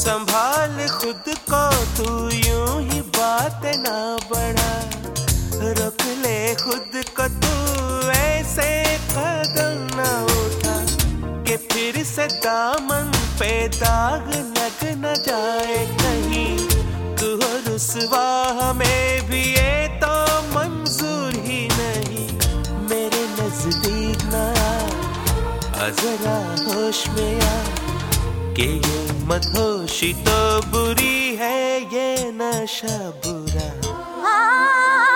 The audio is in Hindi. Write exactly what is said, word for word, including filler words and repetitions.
संभाल खुद को तू यूं ही बात ना बढ़ा, रोक ले खुद को तू ऐसे कदम ना उठा कि फिर से दामन पे दाग लग न जाए कहीं। तू हो रुसवा हमें भी ये तो मंजूर ही नहीं। मेरे नजदीक ना आ जरा होश में आ कि ये मदहोशी तो बुरी है, ये नशा बुरा।